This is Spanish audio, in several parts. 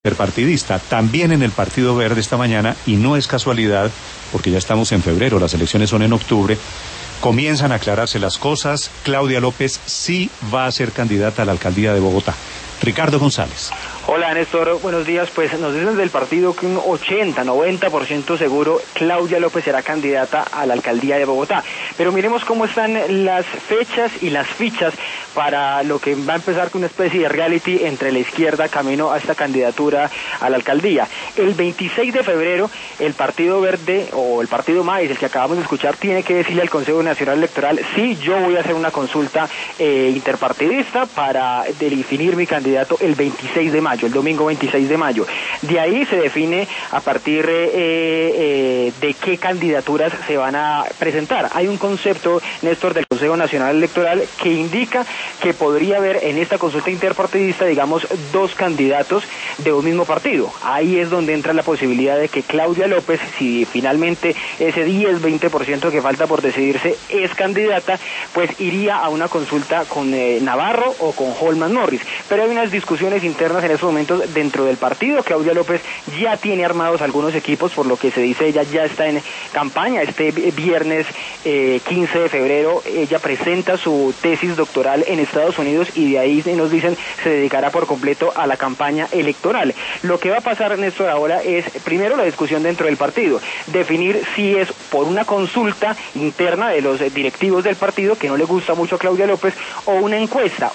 interpartidista, también en el Partido Verde esta mañana, y no es casualidad, porque ya estamos en febrero, las elecciones son en octubre, comienzan a aclararse las cosas. Claudia López sí va a ser candidata a la alcaldía de Bogotá. Ricardo González. Hola Néstor, buenos días. Pues nos dicen del partido que un 80-90% seguro Claudia López será candidata a la alcaldía de Bogotá. Pero miremos cómo están las fechas y las fichas para lo que va a empezar con una especie de reality entre la izquierda camino a esta candidatura a la alcaldía. El 26 de febrero el Partido Verde o el Partido Maíz, el que acabamos de escuchar, tiene que decirle al Consejo Nacional Electoral: sí, yo voy a hacer una consulta interpartidista para definir mi candidato el 26 de mayo. El domingo 26 de mayo. De ahí se define a partir de qué candidaturas se van a presentar. Hay un concepto, Néstor, del Consejo Nacional Electoral que indica que podría haber en esta consulta interpartidista, digamos, dos candidatos de un mismo partido. Ahí es donde entra la posibilidad de que Claudia López, si finalmente ese 10-20% que falta por decidirse es candidata, pues iría a una consulta con Navarro o con Holman Morris. Pero hay unas discusiones internas en esos momentos dentro del partido. Claudia López ya tiene armados algunos equipos, por lo que se dice ella ya está en campaña. Este viernes 15 de febrero ella presenta su tesis doctoral en Estados Unidos y de ahí nos dicen se dedicará por completo a la campaña electoral. Lo que va a pasar, Néstor, ahora es primero la discusión dentro del partido, definir si es por una consulta interna de los directivos del partido, que no le gusta mucho a Claudia López, o una encuesta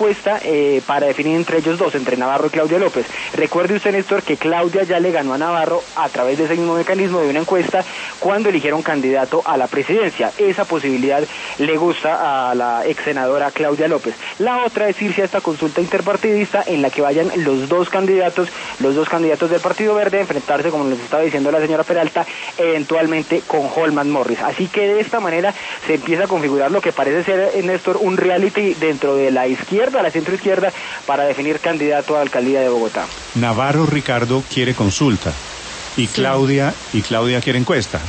para definir entre ellos dos, entre Navarro y Claudia López. Recuerde usted, Néstor, que Claudia ya le ganó a Navarro a través de ese mismo mecanismo de una encuesta cuando eligieron candidato a la presidencia. Esa posibilidad le gusta a la ex senadora Claudia López. La otra es irse a esta consulta interpartidista en la que vayan los dos candidatos del Partido Verde a enfrentarse, como nos estaba diciendo la señora Peralta, eventualmente con Holman Morris. Así que de esta manera se empieza a configurar lo que parece ser, Néstor, un reality dentro de la izquierda, la centroizquierda, para definir candidato a la alcaldía de Bogotá. Navarro, Ricardo, quiere consulta y sí. Claudia quiere encuesta.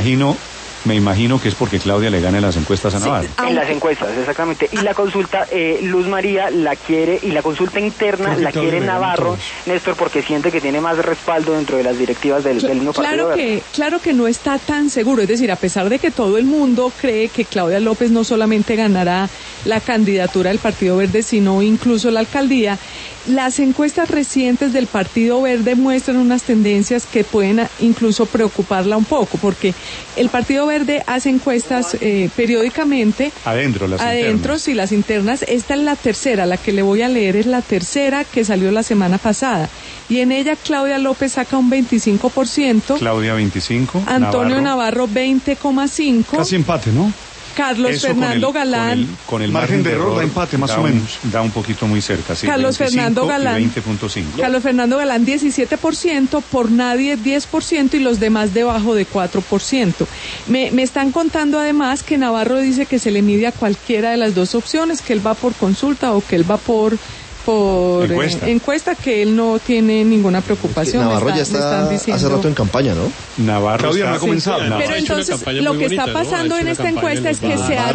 Me imagino que es porque Claudia le gana en las encuestas a Navarro. Sí, en las encuestas, exactamente. Y la consulta, Luz María la quiere, y la consulta interna la quiere Navarro, Néstor, porque siente que tiene más respaldo dentro de las directivas del mismo partido. Claro que no está tan seguro, es decir, a pesar de que todo el mundo cree que Claudia López no solamente ganará la candidatura del Partido Verde, sino incluso la alcaldía, las encuestas recientes del Partido Verde muestran unas tendencias que pueden incluso preocuparla un poco, porque el Partido Verde hace encuestas periódicamente. Adentro, sí, las internas. Esta es la tercera, la que le voy a leer es la tercera que salió la semana pasada. Y en ella Claudia López saca un 25%. Claudia 25%. Antonio Navarro 20,5%. Casi empate, ¿no? Carlos Eso Fernando Galán. Con el margen de error da empate, más o menos. Da un poquito muy cerca, sí. Carlos Fernando Galán. 20.5. Carlos Fernando Galán 17%, por nadie 10% y los demás debajo de 4%. Me están contando además que Navarro dice que se le mide a cualquiera de las dos opciones, que él va por consulta o que él va por encuesta, que él no tiene ninguna preocupación. Navarro ya está hace rato en campaña, ¿no? Navarro Claudia no ha comenzado. Sí, pero entonces lo que está pasando en esta encuesta es que se ha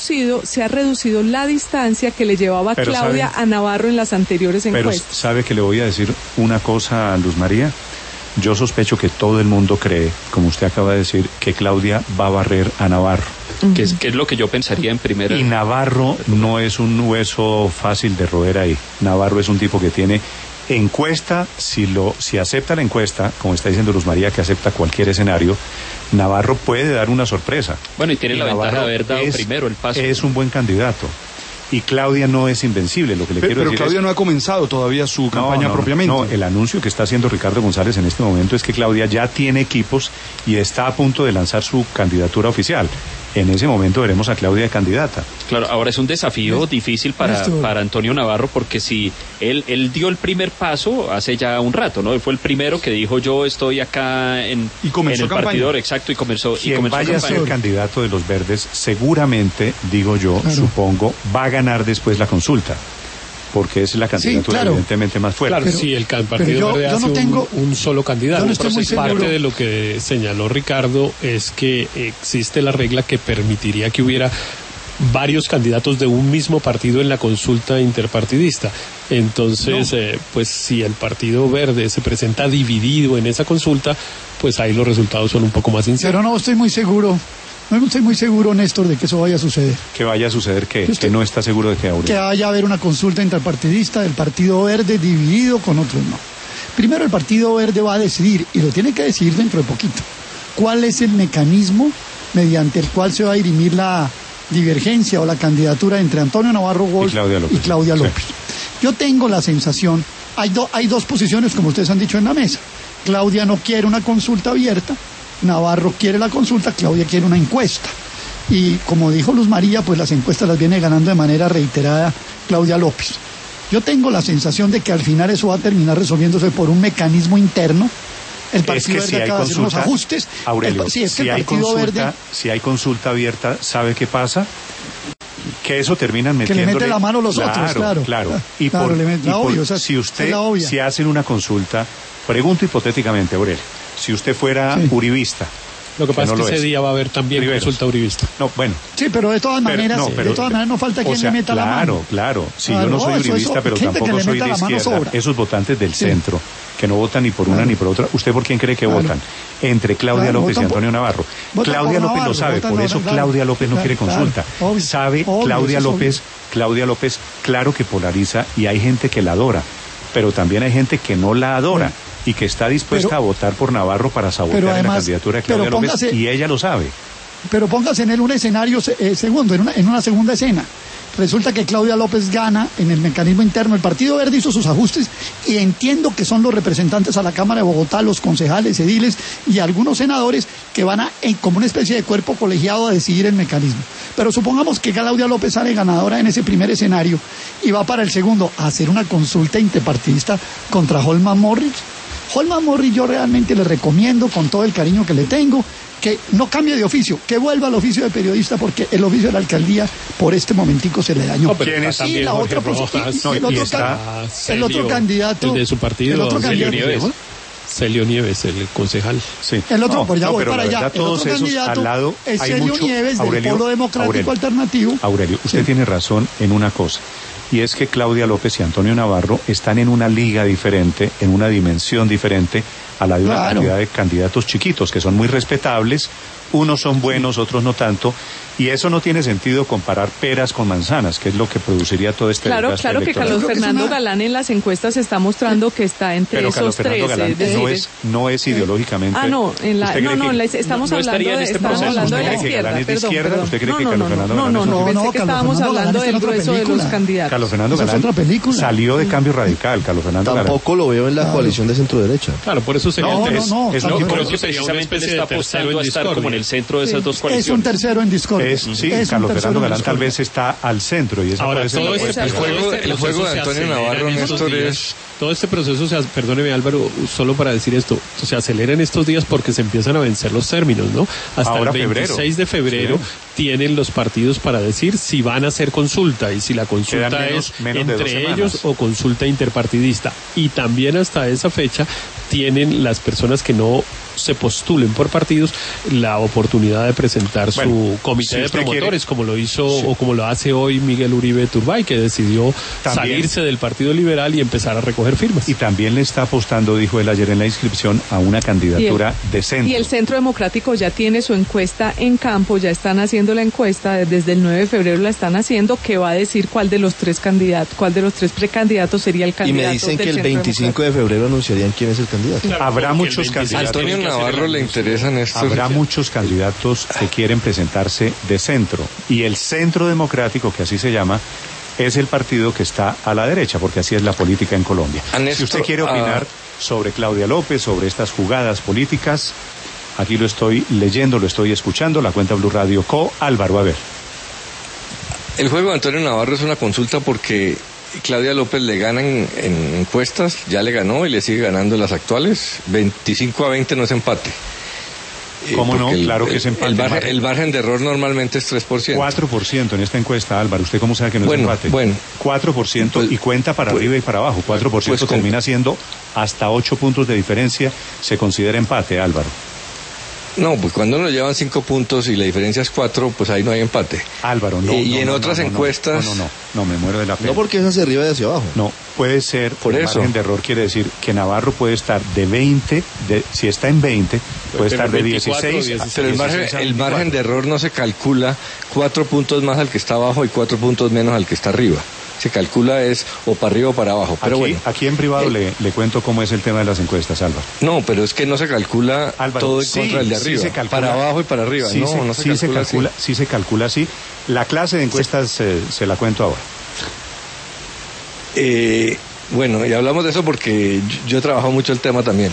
reducido la distancia que le llevaba Claudia a Navarro en las anteriores encuestas. Pero ¿sabe que le voy a decir una cosa a Luz María? Yo sospecho que todo el mundo cree, como usted acaba de decir, que Claudia va a barrer a Navarro. Que es lo que yo pensaría en primera. Y Navarro no es un hueso fácil de roer ahí. Navarro es un tipo que tiene encuesta, si acepta la encuesta, como está diciendo Luz María, que acepta cualquier escenario, Navarro puede dar una sorpresa. Bueno, y tiene la ventaja de haber dado primero el paso. Es un buen candidato. Y Claudia no es invencible, lo que le quiero decir. Pero Claudia no ha comenzado todavía su campaña propiamente. No, el anuncio que está haciendo Ricardo González en este momento es que Claudia ya tiene equipos y está a punto de lanzar su candidatura oficial. En ese momento veremos a Claudia de candidata. Claro, ahora es un desafío difícil para Antonio Navarro, porque si él dio el primer paso hace ya un rato, ¿no? Él fue el primero que dijo: yo estoy acá en el partidor, exacto, y comenzó vaya a ser candidato de los Verdes, seguramente, digo yo, supongo, va a ganar después la consulta, porque es la candidatura evidentemente más fuerte. Claro, sí, el Partido Verde hace un solo candidato. Parte de lo que señaló Ricardo es que existe la regla que permitiría que hubiera varios candidatos de un mismo partido en la consulta interpartidista. Entonces, pues si el Partido Verde se presenta dividido en esa consulta, pues ahí los resultados son un poco más inciertos. Pero no estoy muy seguro. No estoy muy seguro, Néstor, de que eso vaya a suceder. ¿Que vaya a suceder qué? ¿Que no está seguro de que Aurelio? Que vaya a haber una consulta interpartidista del Partido Verde dividido con otros no. Primero el Partido Verde va a decidir, y lo tiene que decidir dentro de poquito, cuál es el mecanismo mediante el cual se va a dirimir la divergencia o la candidatura entre Antonio Navarro Wolf y Claudia López. Sí. Yo tengo la sensación, hay dos posiciones, como ustedes han dicho, en la mesa. Claudia no quiere una consulta abierta, Navarro quiere la consulta, Claudia quiere una encuesta. Y como dijo Luz María, pues las encuestas las viene ganando de manera reiterada Claudia López. Yo tengo la sensación de que al final eso va a terminar resolviéndose por un mecanismo interno. El Partido Verde acaba de hacer unos ajustes. Aurelio, si hay consulta abierta, ¿sabe qué pasa? Que eso terminan metiéndole... Que le mete la mano a los otros, claro. Si hacen una consulta, pregunto hipotéticamente, Aurelio, si usted fuera uribista... Lo que pasa es que ese día va a haber también consulta uribista. No, bueno. Sí, pero de todas maneras no falta quien le meta la mano. Claro. Sí, yo no soy uribista, pero tampoco soy de izquierda. Esos votantes del centro, que no votan ni por una ni por otra, ¿usted por quién cree que votan? Entre Claudia López y Antonio Navarro. Claudia López lo sabe, por eso Claudia López no quiere consulta. Sabe Claudia López, claro que polariza y hay gente que la adora, pero también hay gente que no la adora. Y que está dispuesta a votar por Navarro para sabotear la candidatura de Claudia López, y ella lo sabe. Pero póngase en él un escenario segundo, en una segunda escena. Resulta que Claudia López gana en el mecanismo interno. El Partido Verde hizo sus ajustes y entiendo que son los representantes a la Cámara de Bogotá, los concejales, ediles y algunos senadores que van como una especie de cuerpo colegiado a decidir el mecanismo. Pero supongamos que Claudia López sale ganadora en ese primer escenario y va para el segundo a hacer una consulta interpartidista contra Holman Morris. Holman Morris yo realmente le recomiendo, con todo el cariño que le tengo, que no cambie de oficio, que vuelva al oficio de periodista, porque el oficio de la alcaldía por este momentico se le dañó. Y la otra el otro candidato, el de su partido, Celio Nieves, el concejal. Sí. El otro, voy para allá. El otro candidato al lado, es Celio Nieves, del Polo Democrático Alternativo. Aurelio, usted tiene razón en una cosa. Y es que Claudia López y Antonio Navarro están en una liga diferente, en una dimensión diferente a la de una cantidad de candidatos chiquitos, que son muy respetables, unos son buenos, otros no tanto, y eso no tiene sentido comparar peras con manzanas, que es lo que produciría todo este desgaste electoral. Claro que Carlos Fernando Galán en las encuestas está mostrando que está entre esos tres. Pero Carlos Fernando Galán no es ideológicamente... estamos hablando de la izquierda. ¿Usted cree que Carlos Fernando Galán no, pensé que estábamos hablando del grueso de los candidatos. Carlos Fernando Galán salió de Cambio Radical. Carlos Fernando Galán. Tampoco lo veo en la coalición de centro-derecha. Claro, por eso sería yo creo que precisamente le está apostando a estar como en el centro de esas dos coaliciones. Es un tercero en discordia. Carlos Fernando Galán tal vez está al centro. Y ahora, el juego de Antonio Navarro, Néstor, es... Todo este proceso, perdóneme Álvaro, solo para decir esto, se acelera en estos días porque se empiezan a vencer los términos, ¿no? Hasta ahora el 26 de febrero tienen los partidos para decir si van a hacer consulta y si la consulta es entre ellos o consulta interpartidista. Y también hasta esa fecha tienen las personas que no se postulen por partidos la oportunidad de presentar su comité de promotores, como lo hizo o como lo hace hoy Miguel Uribe Turbay, que decidió salirse del Partido Liberal y empezar a recoger firmas. Y también le está apostando, dijo él ayer en la inscripción, a una candidatura de centro. Y el Centro Democrático ya tiene su encuesta en campo, ya están haciendo la encuesta, desde el 9 de febrero la están haciendo, que va a decir cuál de los tres precandidatos sería el candidato. Y me dicen que el 25 de febrero anunciarían quién es el candidato. Claro, habrá muchos candidatos. Antonio Navarro le interesan estos. Habrá muchos candidatos que quieren presentarse de centro. Y el Centro Democrático, que así se llama, es el partido que está a la derecha, porque así es la política en Colombia. Si usted quiere opinar sobre Claudia López, sobre estas jugadas políticas, aquí lo estoy leyendo, lo estoy escuchando, la cuenta Blue Radio Co. Álvaro, a ver. El juego de Antonio Navarro es una consulta porque Claudia López le gana en encuestas, ya le ganó y le sigue ganando las actuales. 25-20 no es empate. ¿Cómo no? Claro que es empate. El margen de error normalmente es 3%. 4% en esta encuesta, Álvaro. ¿Usted cómo sabe que no es empate? 4% y cuenta para arriba y para abajo. 4% termina siendo hasta 8 puntos de diferencia. Se considera empate, Álvaro. No, pues cuando nos llevan 5 puntos y la diferencia es 4, pues ahí no hay empate. Álvaro, no. Y en otras encuestas... No, me muero de la pena. No, porque es hacia arriba y hacia abajo. No, puede ser, por eso. Margen de error quiere decir que Navarro puede estar de 20, si está en 20, puede estar de 16. Pero el margen de error no se calcula 4 puntos más al que está abajo y 4 puntos menos al que está arriba. Se calcula es o para arriba o para abajo. Pero aquí en privado le cuento cómo es el tema de las encuestas, Álvaro. No, pero es que no se calcula todo en contra del de arriba. Sí se calcula, para abajo y para arriba. No se calcula así. La clase de encuestas se la cuento ahora. Bueno, y hablamos de eso porque yo he trabajado mucho el tema también.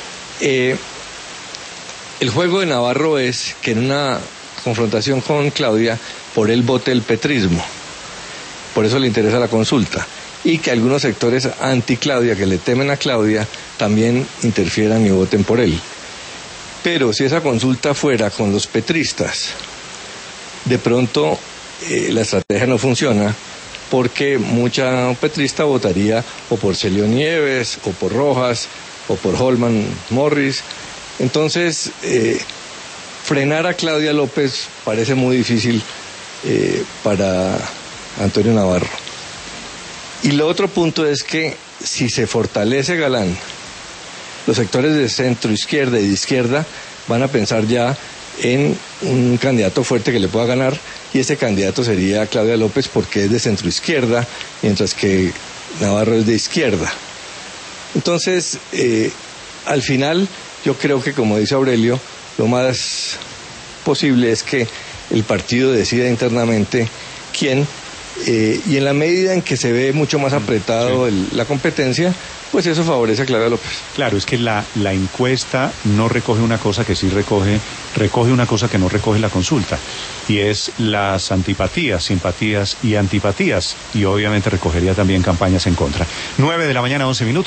El juego de Navarro es que en una confrontación con Claudia, por él vote el petrismo. Por eso le interesa la consulta. Y que algunos sectores anti-Claudia, que le temen a Claudia, también interfieran y voten por él. Pero si esa consulta fuera con los petristas, de pronto la estrategia no funciona, porque mucha petrista votaría o por Celio Nieves, o por Rojas, o por Holman Morris. Entonces, frenar a Claudia López parece muy difícil para Antonio Navarro. Y lo otro punto es que si se fortalece Galán, los sectores de centro, izquierda y de izquierda van a pensar ya en un candidato fuerte que le pueda ganar, y ese candidato sería Claudia López porque es de centro izquierda, mientras que Navarro es de izquierda. Entonces, al final, yo creo que, como dice Aurelio, lo más posible es que el partido decida internamente quién, y en la medida en que se ve mucho más apretado la competencia, pues eso favorece a Claudia López. Claro, es que la encuesta no recoge una cosa que sí recoge una cosa que no recoge la consulta, y es las antipatías, simpatías y antipatías, y obviamente recogería también campañas en contra. 9 de la mañana, 11 minutos.